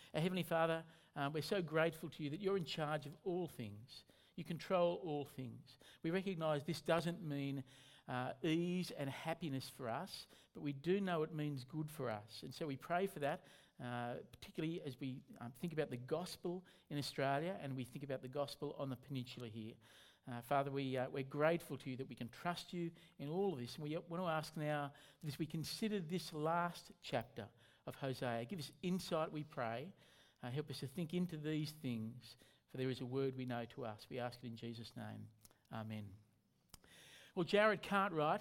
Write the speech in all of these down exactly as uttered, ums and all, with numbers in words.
Our Heavenly Father, uh, we're so grateful to you that you're in charge of all things. You control all things. We recognise this doesn't mean uh, ease and happiness for us, but we do know it means good for us. And so we pray for that, uh, particularly as we um, think about the gospel in Australia and we think about the gospel on the peninsula here. Uh, Father, we, uh, we're grateful to you that we can trust you in all of this. And we want to ask now that as we consider this last chapter of Hosea, give us insight, we pray. Uh, help us to think into these things, for there is a word we know to us. We ask it in Jesus' name. Amen. Well, Jared Cartwright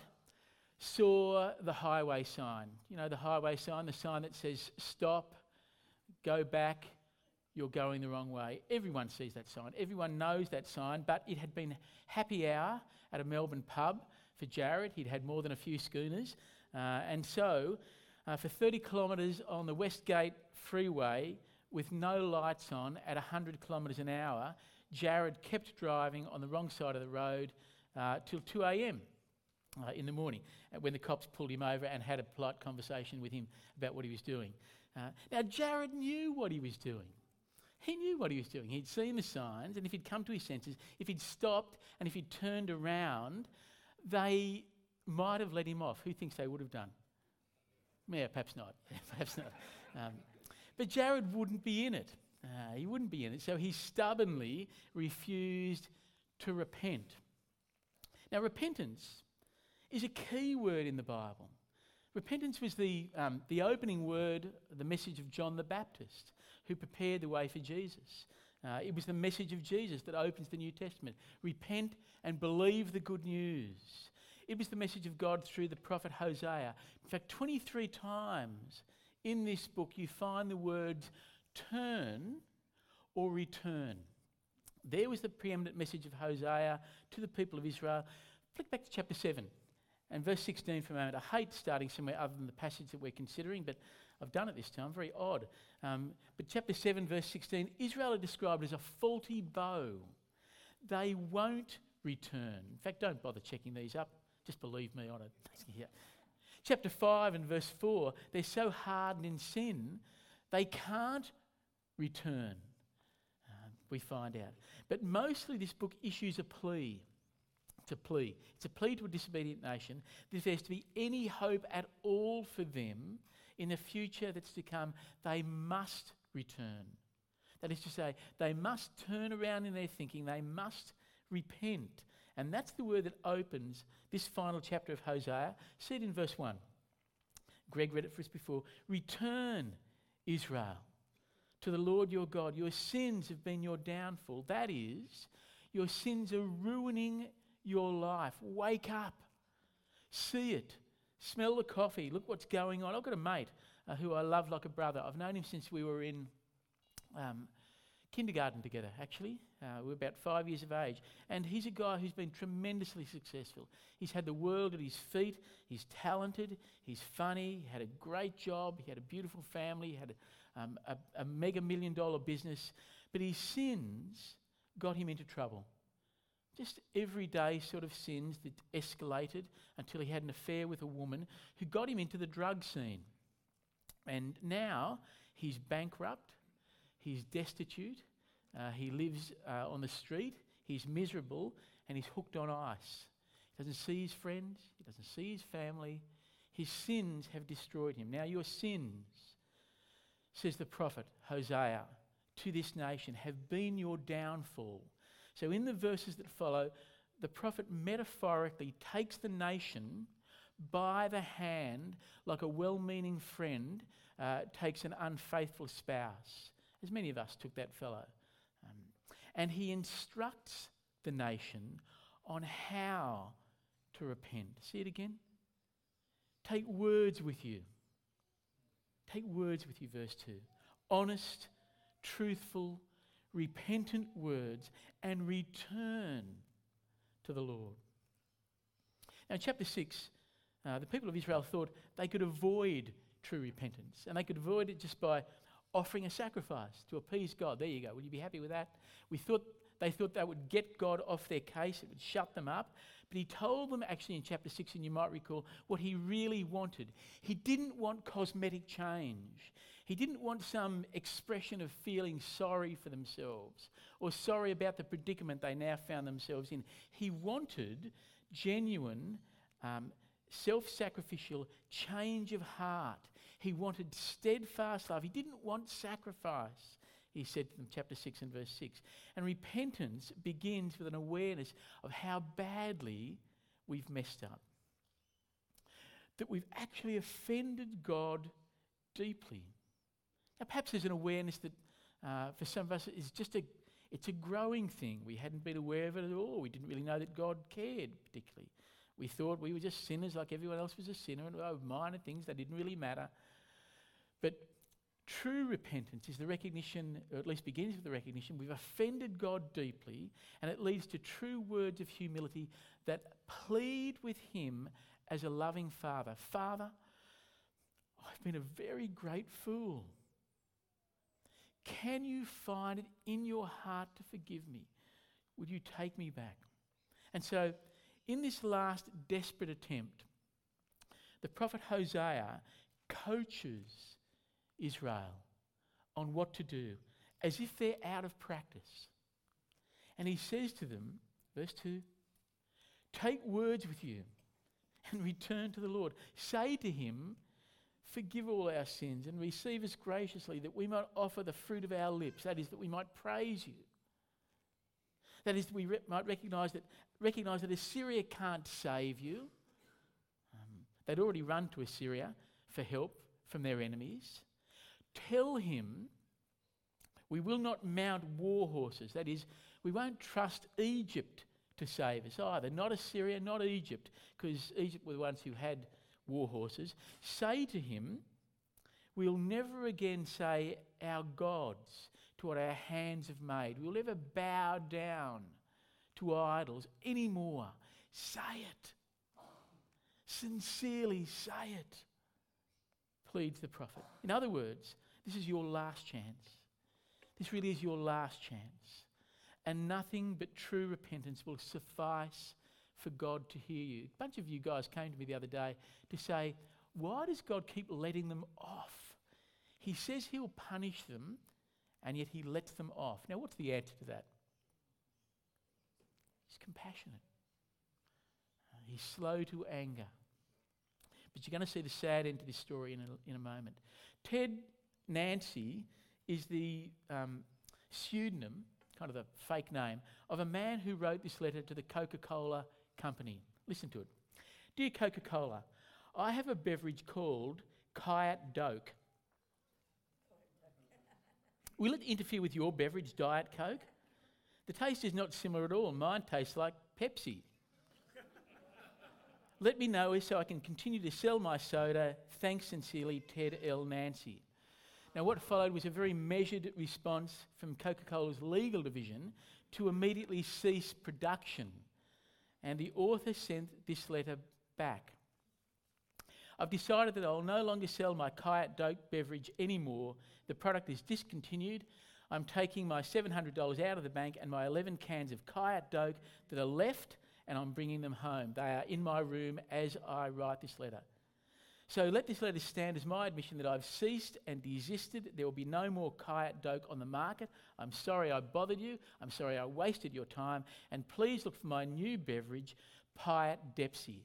saw the highway sign. You know, the highway sign, the sign that says, stop, go back, you're going the wrong way. Everyone sees that sign. Everyone knows that sign, but it had been happy hour at a Melbourne pub for Jared. He'd had more than a few schooners. Uh, and so, uh, for thirty kilometres on the Westgate Freeway, with no lights on at one hundred kilometres an hour, Jared kept driving on the wrong side of the road uh, till two a.m. Uh, in the morning, uh, when the cops pulled him over and had a polite conversation with him about what he was doing. Uh, now, Jared knew what he was doing. He knew what he was doing. He'd seen the signs, and if he'd come to his senses, if he'd stopped and if he'd turned around, they might have let him off. Who thinks they would have done? Yeah, perhaps not. perhaps not. Um, but Jared wouldn't be in it. Uh, he wouldn't be in it. So he stubbornly refused to repent. Now, repentance is a key word in the Bible. Repentance was the, um, the opening word, the message of John the Baptist, who prepared the way for Jesus. Uh, it was the message of Jesus that opens the New Testament. Repent and believe the good news. It was the message of God through the prophet Hosea. In fact, twenty-three times in this book you find the words turn or return. There was the preeminent message of Hosea to the people of Israel. Flick back to chapter seven. And verse sixteen for a moment. I hate starting somewhere other than the passage that we're considering, but I've done it this time, very odd. Um, but chapter seven, verse sixteen, Israel are described as a faulty bow. They won't return. In fact, don't bother checking these up. Just believe me on it. Yeah. Chapter five and verse four, they're so hardened in sin, they can't return, uh, we find out. But mostly this book issues a plea. It's a plea. It's a plea to a disobedient nation that if there's to be any hope at all for them in the future that's to come, they must return. That is to say, they must turn around in their thinking, they must repent. And that's the word that opens this final chapter of Hosea. See it in verse one. Greg read it for us before. Return, Israel, to the Lord your God. Your sins have been your downfall. That is, your sins are ruining your life. Wake up. See it. Smell the coffee. Look what's going on. I've got a mate uh, who I love like a brother. I've known him since we were in um, kindergarten together, actually. Uh, we were about five years of age. And he's a guy who's been tremendously successful. He's had the world at his feet. He's talented. He's funny. He had a great job. He had a beautiful family. He had a, um, a, a mega million dollar business. But his sins got him into trouble. Just everyday sort of sins that escalated until he had an affair with a woman who got him into the drug scene. And now he's bankrupt, he's destitute, uh, he lives uh, on the street, he's miserable, and he's hooked on ice. He doesn't see his friends, he doesn't see his family. His sins have destroyed him. Now your sins, says the prophet Hosea, to this nation have been your downfall. So in the verses that follow, the prophet metaphorically takes the nation by the hand like a well-meaning friend uh, takes an unfaithful spouse, as many of us took that fellow. Um, and he instructs the nation on how to repent. See it again? Take words with you. Take words with you, verse two. Honest, truthful, repentant words, and return to the Lord. Now, in chapter six, uh, the people of Israel thought they could avoid true repentance, and they could avoid it just by offering a sacrifice to appease God. There you go. Would you be happy with that? We thought they thought that would get God off their case. It would shut them up. But he told them actually in chapter six, and you might recall, what he really wanted. He didn't want cosmetic change. He didn't want some expression of feeling sorry for themselves or sorry about the predicament they now found themselves in. He wanted genuine, um, self-sacrificial change of heart. He wanted steadfast love. He didn't want sacrifice, he said to them, chapter six and verse six. And repentance begins with an awareness of how badly we've messed up. That we've actually offended God deeply. Now, perhaps there's an awareness that uh, for some of us is just a, it's a growing thing. We hadn't been aware of it at all. We didn't really know that God cared particularly. We thought we were just sinners like everyone else was a sinner, and oh, minor things that didn't really matter. But true repentance is the recognition, or at least begins with the recognition, we've offended God deeply, and it leads to true words of humility that plead with him as a loving father. Father, I've been a very great fool. Can you find it in your heart to forgive me? Would you take me back? And so, in this last desperate attempt, the prophet Hosea coaches Israel on what to do, as if they're out of practice. And he says to them, verse two, take words with you and return to the Lord. Say to him, forgive all our sins and receive us graciously, that we might offer the fruit of our lips. That is, that we might praise you. That is, that we re- might recognise that, recognise that Assyria can't save you. Um, they'd already run to Assyria for help from their enemies. Tell him we will not mount war horses. That is, we won't trust Egypt to save us either. Not Assyria, not Egypt, because Egypt were the ones who had war horses. Say to him, we'll never again say our gods to what our hands have made. We'll never bow down to idols anymore. Say it. Sincerely say it, pleads the prophet. In other words, this is your last chance. This really is your last chance. And nothing but true repentance will suffice for God to hear you. A bunch of you guys came to me the other day to say, why does God keep letting them off? He says he'll punish them, and yet he lets them off. Now, what's the answer to that? He's compassionate. Uh, he's slow to anger. But you're going to see the sad end to this story in a, in a moment. Ted Nancy is the um, pseudonym, kind of the fake name, of a man who wrote this letter to the Coca-Cola company. Listen to it. Dear Coca-Cola, I have a beverage called Kyat Doke. Will it interfere with your beverage, Diet Coke? The taste is not similar at all. Mine tastes like Pepsi. Let me know so I can continue to sell my soda. Thanks sincerely, Ted L. Nancy. Now, what followed was a very measured response from Coca-Cola's legal division to immediately cease production. And the author sent this letter back. I've decided that I'll no longer sell my Kyat Doke beverage anymore. The product is discontinued. I'm taking my seven hundred dollars out of the bank and my eleven cans of Kyat Doke that are left, and I'm bringing them home. They are in my room as I write this letter. So let this letter stand as my admission that I've ceased and desisted. There will be no more Kyat Doke on the market. I'm sorry I bothered you. I'm sorry I wasted your time. And please look for my new beverage, Pyat Depsy.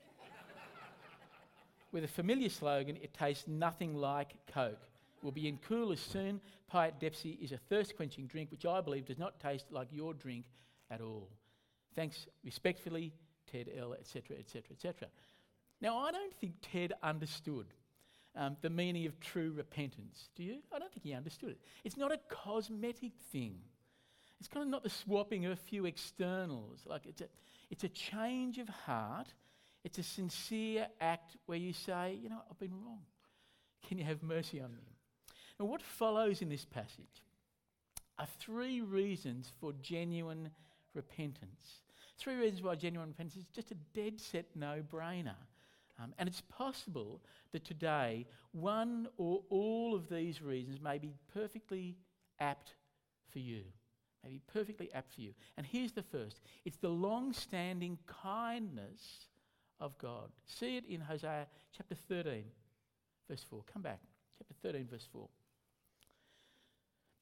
With a familiar slogan, it tastes nothing like Coke. We'll be in coolers soon. Pyat Depsy is a thirst-quenching drink which I believe does not taste like your drink at all. Thanks respectfully, Ted L, et cetera, et cetera, et cetera. Now, I don't think Ted understood um, the meaning of true repentance. Do you? I don't think he understood it. It's not a cosmetic thing. It's kind of not the swapping of a few externals. Like it's a, it's a change of heart. It's a sincere act where you say, you know, I've been wrong. Can you have mercy on me? Now, what follows in this passage are three reasons for genuine repentance. Three reasons why genuine repentance is just a dead set no-brainer. Um, and it's possible that today one or all of these reasons may be perfectly apt for you. May be perfectly apt for you. And here's the first. It's the long-standing kindness of God. See it in Hosea chapter thirteen, verse four. Come back. Chapter thirteen, verse four.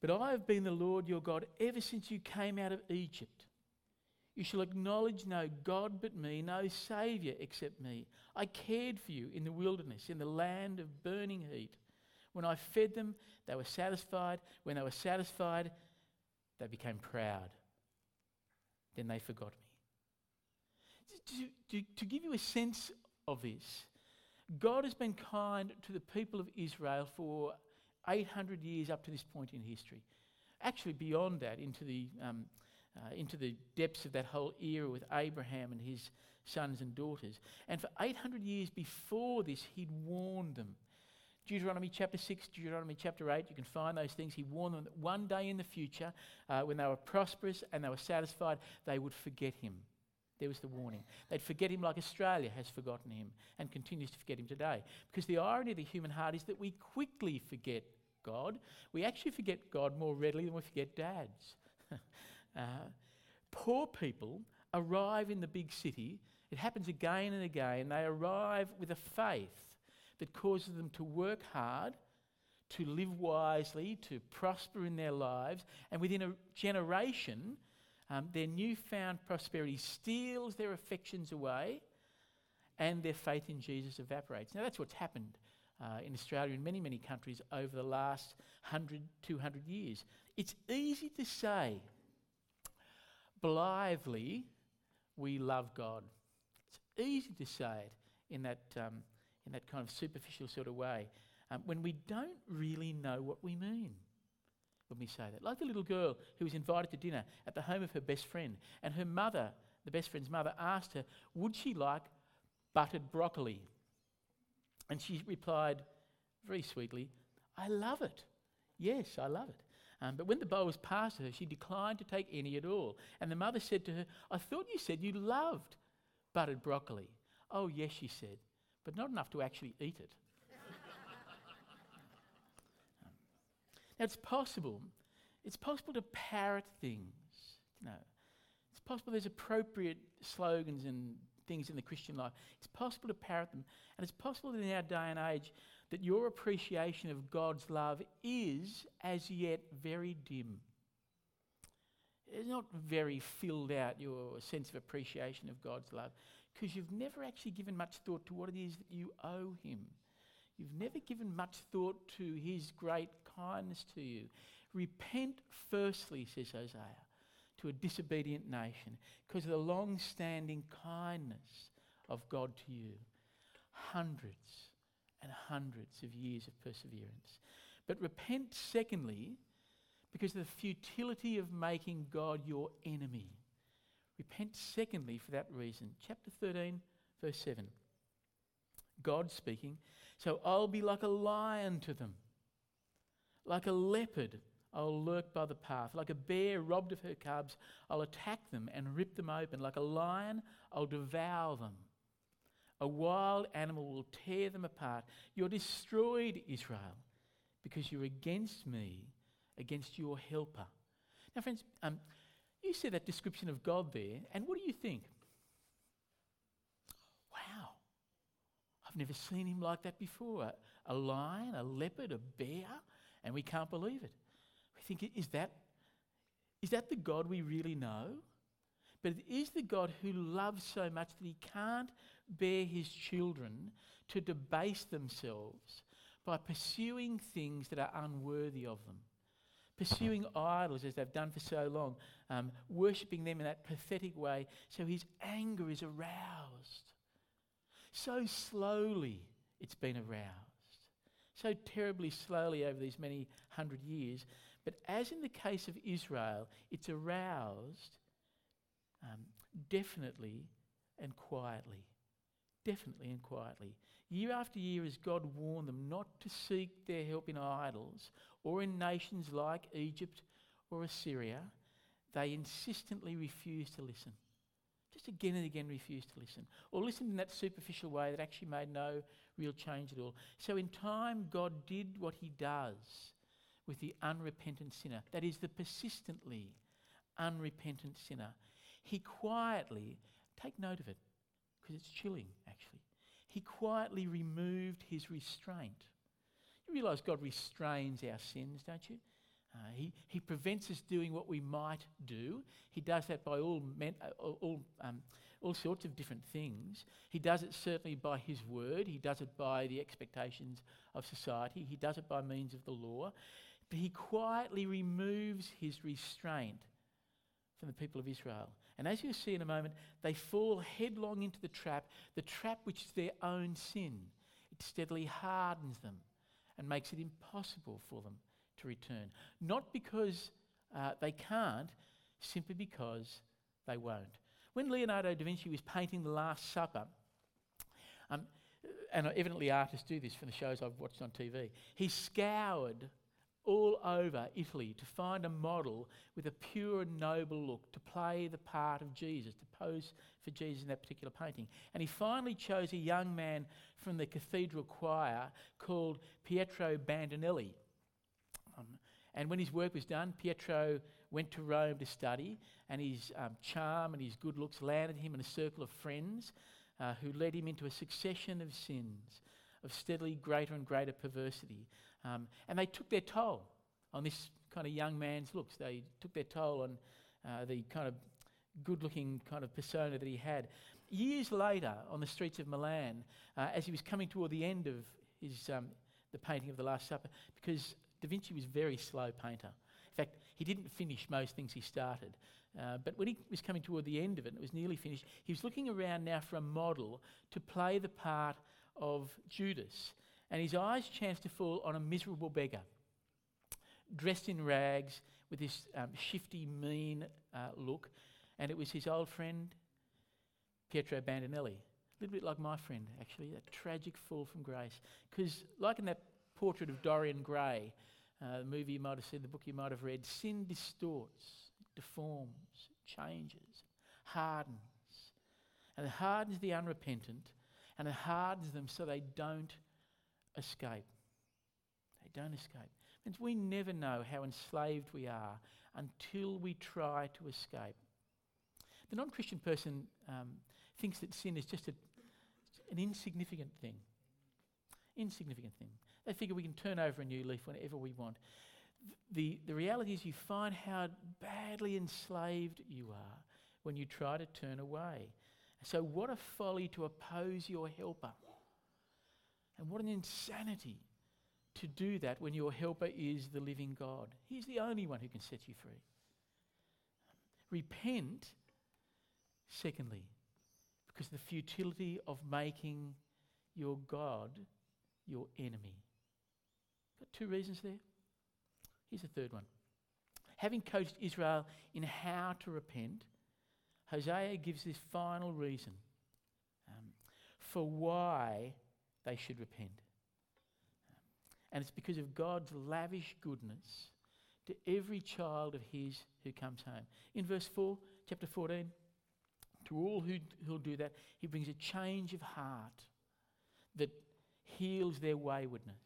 But I have been the Lord your God ever since you came out of Egypt. You shall acknowledge no God but me, no Saviour except me. I cared for you in the wilderness, in the land of burning heat. When I fed them, they were satisfied. When they were satisfied, they became proud. Then they forgot me. To, to, to give you a sense of this, God has been kind to the people of Israel for eight hundred years up to this point in history. Actually beyond that, into the, um, uh, into the depths of that whole era with Abraham and his sons and daughters. And for eight hundred years before this, he'd warned them. Deuteronomy chapter six, Deuteronomy chapter eight, you can find those things. He warned them that one day in the future, uh, when they were prosperous and they were satisfied, they would forget him. There was the warning. They'd forget him like Australia has forgotten him and continues to forget him today. Because the irony of the human heart is that we quickly forget God. We actually forget God more readily than we forget dads. uh, poor people arrive in the big city. It happens again and again. They arrive with a faith that causes them to work hard, to live wisely, to prosper in their lives, and within a generation, um, their newfound prosperity steals their affections away and their faith in Jesus evaporates. Now that's what's happened uh, in Australia and many, many countries over the last one hundred, two hundred years. It's easy to say blithely, we love God. It's easy to say it in that um, in that kind of superficial sort of way, um, when we don't really know what we mean when we say that. Like the little girl who was invited to dinner at the home of her best friend, and her mother, the best friend's mother, asked her, would she like buttered broccoli? And she replied very sweetly, I love it. Yes, I love it. Um, but when the bowl was passed to her, she declined to take any at all. And the mother said to her, I thought you said you loved buttered broccoli. Oh, yes, she said, but not enough to actually eat it. um, now, it's possible. It's possible to parrot things. You know, it's possible there's appropriate slogans and things in the Christian life. It's possible to parrot them. And it's possible that in our day and age that your appreciation of God's love is, as yet, very dim. It's not very filled out, your sense of appreciation of God's love, because you've never actually given much thought to what it is that you owe him. You've never given much thought to his great kindness to you. Repent firstly, says Hosea, to a disobedient nation, because of the long-standing kindness of God to you. Hundreds and hundreds of years of perseverance. But repent secondly, because of the futility of making God your enemy. Repent secondly for that reason. Chapter thirteen, verse seven. God speaking, so I'll be like a lion to them. Like a leopard, I'll lurk by the path. Like a bear robbed of her cubs, I'll attack them and rip them open. Like a lion, I'll devour them. A wild animal will tear them apart. You're destroyed, Israel, because you're against me, against your helper. Now, friends, um, you see that description of God there, and what do you think? Wow, I've never seen him like that before. A, a lion, a leopard, a bear, and we can't believe it. We think, is that, is that the God we really know? But it is the God who loves so much that he can't bear his children to debase themselves by pursuing things that are unworthy of them. Pursuing idols as they've done for so long, um, worshipping them in that pathetic way, so his anger is aroused. So slowly it's been aroused, so terribly slowly over these many hundred years. But as in the case of Israel, it's aroused um, definitely and quietly. Definitely and quietly. Year after year, as God warned them not to seek their help in idols or in nations like Egypt or Assyria, they insistently refused to listen. Just again and again refused to listen. Or listened in that superficial way that actually made no real change at all. So in time, God did what he does with the unrepentant sinner. That is, the persistently unrepentant sinner. He quietly, take note of it, because it's chilling actually, he quietly removed his restraint. You realise God restrains our sins, don't you? Uh, he, he prevents us doing what we might do. He does that by all, men, uh, all, all, um, all sorts of different things. He does it certainly by his word. He does it by the expectations of society. He does it by means of the law. But he quietly removes his restraint from the people of Israel. And as you'll see in a moment, they fall headlong into the trap, the trap which is their own sin. It steadily hardens them and makes it impossible for them to return. Not because uh, they can't, simply because they won't. When Leonardo da Vinci was painting The Last Supper, um, and evidently artists do this from the shows I've watched on T V, he scoured all over Italy to find a model with a pure and noble look to play the part of Jesus, to pose for Jesus in that particular painting. And he finally chose a young man from the cathedral choir called Pietro Bandinelli. Um, and when his work was done, Pietro went to Rome to study, and his um, charm and his good looks landed him in a circle of friends uh, who led him into a succession of sins, of steadily greater and greater perversity. Um, and they took their toll on this kind of young man's looks. They took their toll on uh, the kind of good-looking kind of persona that he had. Years later, on the streets of Milan, uh, as he was coming toward the end of his um, the painting of The Last Supper, because Da Vinci was a very slow painter. In fact, he didn't finish most things he started. Uh, but when he was coming toward the end of it, and it was nearly finished, he was looking around now for a model to play the part of Judas. And his eyes chanced to fall on a miserable beggar, dressed in rags, with this um, shifty, mean uh, look. And it was his old friend, Pietro Bandinelli. A little bit like my friend, actually, a tragic fall from grace. Because like in that portrait of Dorian Gray, uh, the movie you might have seen, the book you might have read, sin distorts, deforms, changes, hardens. And it hardens the unrepentant, and it hardens them so they don't escape. They don't escape. It means we never know how enslaved we are until we try to escape. The non-Christian person um, thinks that sin is just a, an insignificant thing. Insignificant thing. They figure we can turn over a new leaf whenever we want. The, the reality is you find how badly enslaved you are when you try to turn away. So what a folly to oppose your helper. And what an insanity to do that when your helper is the living God. He's the only one who can set you free. Repent, secondly, because of the futility of making your God your enemy. Got two reasons there? Here's the third one. Having coached Israel in how to repent, Hosea gives this final reason um, for why they should repent. Um, and it's because of God's lavish goodness to every child of his who comes home. In verse four, chapter fourteen, to all who who'll do that, he brings a change of heart that heals their waywardness.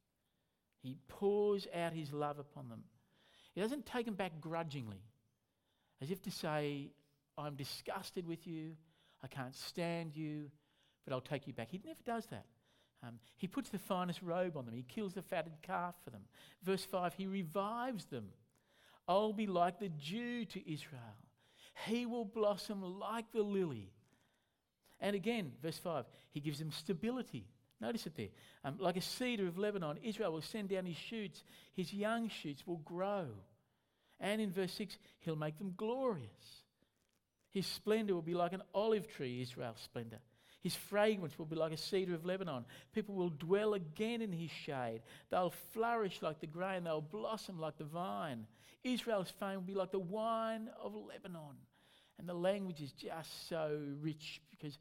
He pours out his love upon them. He doesn't take them back grudgingly, as if to say, I'm disgusted with you, I can't stand you, but I'll take you back. He never does that. Um, he puts the finest robe on them. He kills the fatted calf for them. Verse five, he revives them. I'll be like the dew to Israel. He will blossom like the lily. And again, verse five, he gives them stability. Notice it there. Um, like a cedar of Lebanon, Israel will send down his shoots. His young shoots will grow. And in verse six, he'll make them glorious. His splendour will be like an olive tree, Israel's splendour. His fragrance will be like a cedar of Lebanon. People will dwell again in his shade. They'll flourish like the grain. They'll blossom like the vine. Israel's fame will be like the wine of Lebanon. And the language is just so rich because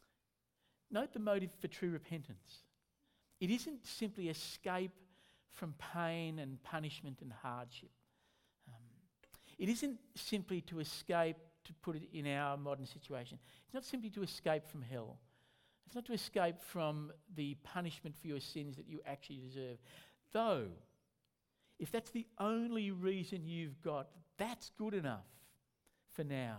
note the motive for true repentance. It isn't simply escape from pain and punishment and hardship. Um, it isn't simply to escape, to put it in our modern situation. It's not simply to escape from hell. It's not to escape from the punishment for your sins that you actually deserve. Though, if that's the only reason you've got, that's good enough for now.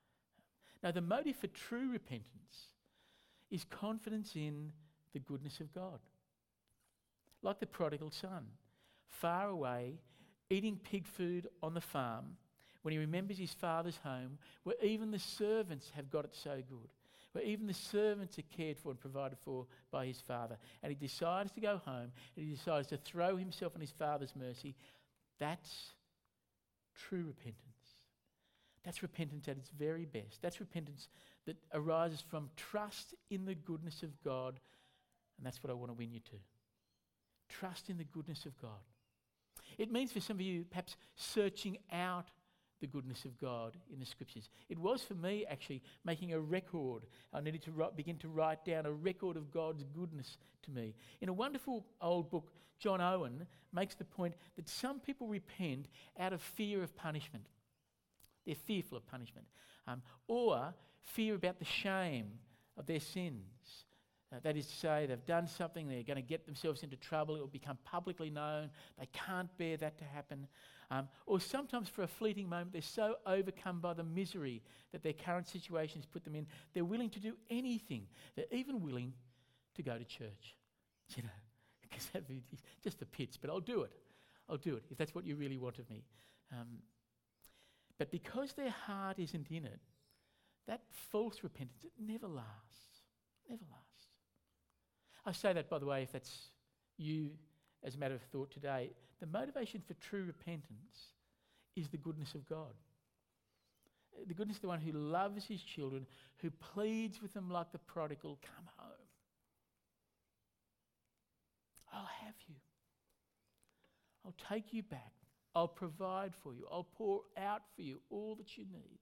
Now, the motive for true repentance is confidence in the goodness of God. Like the prodigal son, far away, eating pig food on the farm, when he remembers his father's home, where even the servants have got it so good, where even the servants are cared for and provided for by his father, and he decides to go home, and he decides to throw himself on his father's mercy, that's true repentance. That's repentance at its very best. That's repentance that arises from trust in the goodness of God, and that's what I want to win you to. Trust in the goodness of God. It means for some of you perhaps searching out the goodness of God in the scriptures. It was for me actually making a record. I needed to write, begin to write down a record of God's goodness to me. In a wonderful old book, John Owen makes the point that some people repent out of fear of punishment. They're fearful of punishment. Um, or fear about the shame of their sins. Uh, that is to say, they've done something, they're going to get themselves into trouble, it will become publicly known, they can't bear that to happen. Um, or sometimes for a fleeting moment, they're so overcome by the misery that their current situation has put them in, they're willing to do anything. They're even willing to go to church. You know, because that'd be just the pits, but I'll do it. I'll do it if that's what you really want of me. Um, but because their heart isn't in it, that false repentance, it never lasts. Never lasts. I say that, by the way, if that's you as a matter of thought today. The motivation for true repentance is the goodness of God. The goodness of the one who loves his children, who pleads with them like the prodigal, come home. I'll have you. I'll take you back. I'll provide for you. I'll pour out for you all that you need.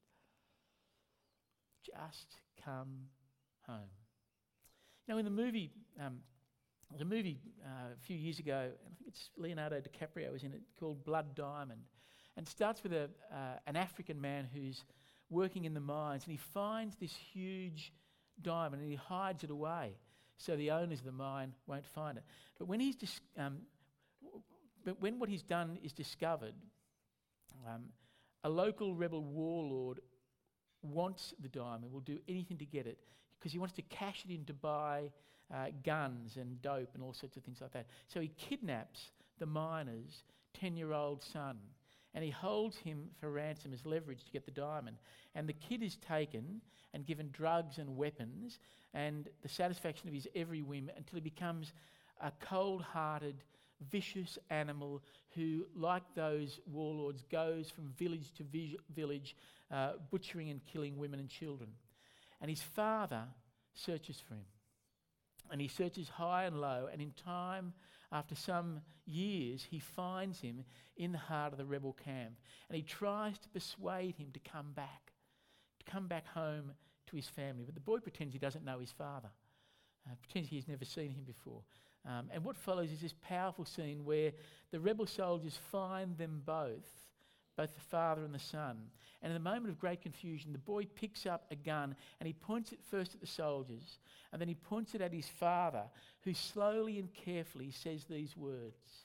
Just come home. Now, in the movie, um, there's a movie uh, a few years ago, and I think it's Leonardo DiCaprio was in it, called Blood Diamond. And it starts with a, uh, an African man who's working in the mines, and he finds this huge diamond, and he hides it away so the owners of the mine won't find it. But when he's dis- um, w- but when what he's done is discovered, um, a local rebel warlord wants the diamond, will do anything to get it, because he wants to cash it in to buy uh, guns and dope and all sorts of things like that. So he kidnaps the miner's ten-year-old son, and he holds him for ransom as leverage to get the diamond. And the kid is taken and given drugs and weapons and the satisfaction of his every whim until he becomes a cold-hearted, vicious animal who, like those warlords, goes from village to vi- village, uh, butchering and killing women and children. And his father searches for him. And he searches high and low, and in time, after some years, he finds him in the heart of the rebel camp. And he tries to persuade him to come back, to come back home to his family. But the boy pretends he doesn't know his father, uh, pretends he's never seen him before. Um, and what follows is this powerful scene where the rebel soldiers find them both, both the father and the son. And in a moment of great confusion, the boy picks up a gun and he points it first at the soldiers, and then he points it at his father, who slowly and carefully says these words: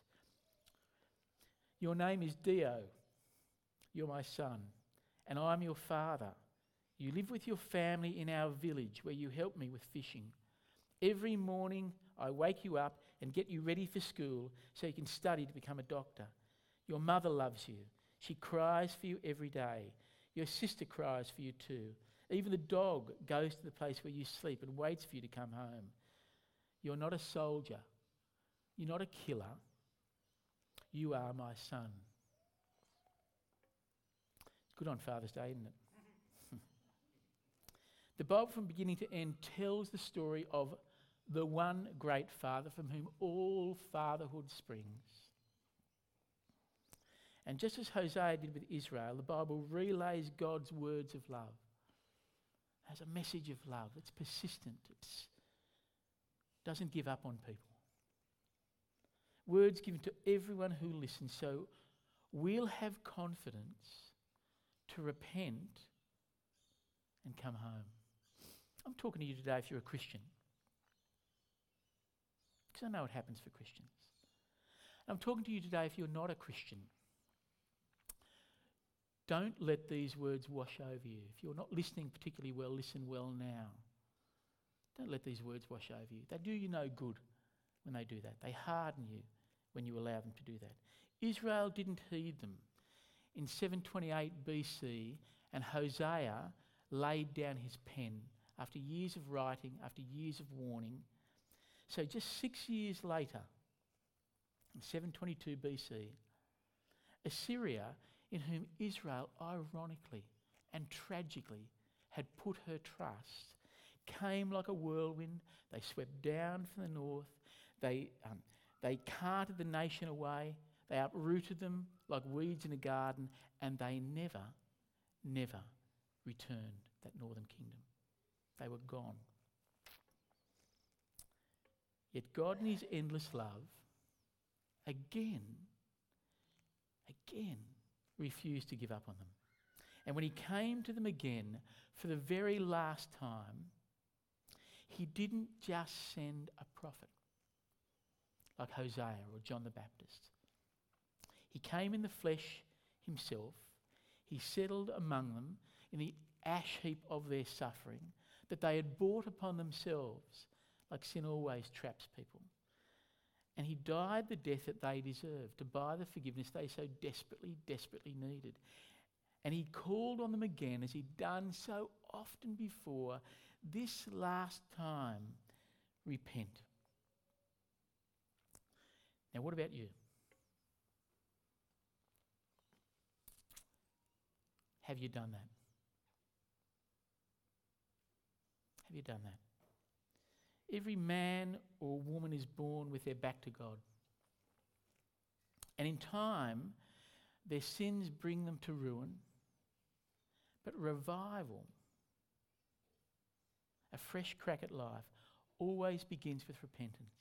"Your name is Dio. You're my son, and I'm your father. You live with your family in our village where you help me with fishing. Every morning I wake you up and get you ready for school so you can study to become a doctor. Your mother loves you. She cries for you every day. Your sister cries for you too. Even the dog goes to the place where you sleep and waits for you to come home. You're not a soldier. You're not a killer. You are my son." It's good on Father's Day, isn't it? The Bible from beginning to end tells the story of the one great Father from whom all fatherhood springs. And just as Hosea did with Israel, the Bible relays God's words of love as a message of love. It's persistent. It doesn't give up on people. Words given to everyone who listens, so we'll have confidence to repent and come home. I'm talking to you today if you're a Christian, because I know it happens for Christians. I'm talking to you today if you're not a Christian. Don't let these words wash over you. If you're not listening particularly well, listen well now. Don't let these words wash over you. They do you no good when they do that. They harden you when you allow them to do that. Israel didn't heed them. In seven twenty-eight B C, and Hosea laid down his pen after years of writing, after years of warning. So just six years later, in seven twenty-two B C, Assyria, in whom Israel ironically and tragically had put her trust, came like a whirlwind. They swept down from the north. They, um, they carted the nation away. They uprooted them like weeds in a garden, and they never, never returned, that northern kingdom. They were gone. Yet God in his endless love, again, again, refused to give up on them. And when he came to them again for the very last time, he didn't just send a prophet like Hosea or John the Baptist. He came in the flesh himself. He settled among them in the ash heap of their suffering that they had brought upon themselves, like sin always traps people. And he died the death that they deserved to buy the forgiveness they so desperately, desperately needed. And he called on them again, as he'd done so often before, this last time, repent. Now, what about you? Have you done that? Have you done that? Every man or woman is born with their back to God. And in time, their sins bring them to ruin. But revival, a fresh crack at life, always begins with repentance.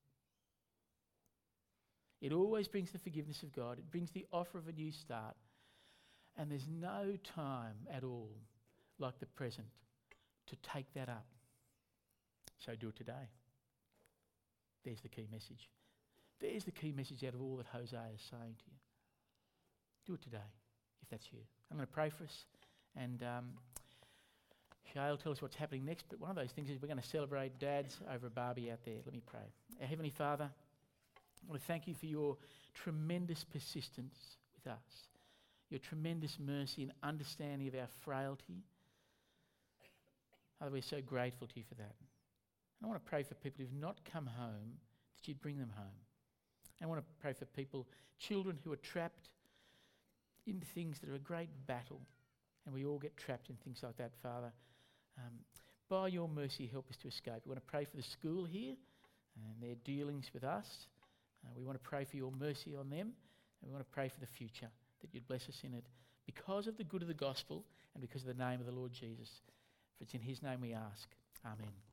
It always brings the forgiveness of God. It brings the offer of a new start. And there's no time at all like the present to take that up. So do it today. There's the key message. There's the key message out of all that Hosea is saying to you. Do it today, if that's you. I'm going to pray for us, and um, Shale will tell us what's happening next, but one of those things is we're going to celebrate dads over a barbie out there. Let me pray. Our Heavenly Father, I want to thank you for your tremendous persistence with us, your tremendous mercy and understanding of our frailty. Father, we're so grateful to you for that. And I want to pray for people who've not come home, that you'd bring them home. And I want to pray for people, children who are trapped into things that are a great battle, and we all get trapped in things like that, Father. Um, by your mercy, help us to escape. We want to pray for the school here and their dealings with us. Uh, we want to pray for your mercy on them, and we want to pray for the future, that you'd bless us in it because of the good of the gospel and because of the name of the Lord Jesus. For it's in his name we ask. Amen.